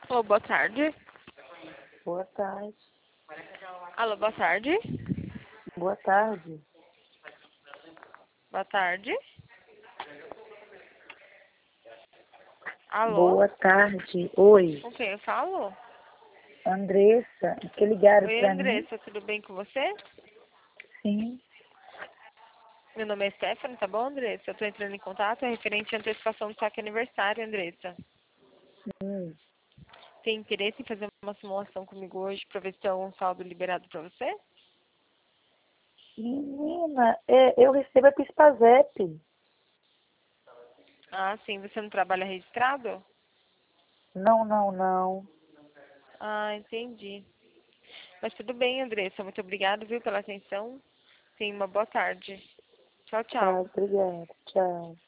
Alô, boa tarde. Boa tarde. Alô, boa tarde. Boa tarde. Boa tarde. Alô? Boa tarde. Oi, Com quem eu falo? Andressa. Que ligaram Oi, pra mim? Andressa, tudo bem com você? Sim. Meu nome é Stephanie, tá bom, Andressa? Eu tô entrando em contato referente à antecipação do saque aniversário, Andressa. Hum. Tem interesse em fazer uma simulação comigo hoje pra ver se tem algum saldo liberado pra você? Menina, eu recebo a Pispazep. Ah, sim. Você não trabalha registrado? Não, não, não. Ah, entendi. Mas tudo bem, Andressa. Muito obrigada, viu, pela atenção. Tenha uma boa tarde. Tchau, Tá, tchau. obrigada. Tchau.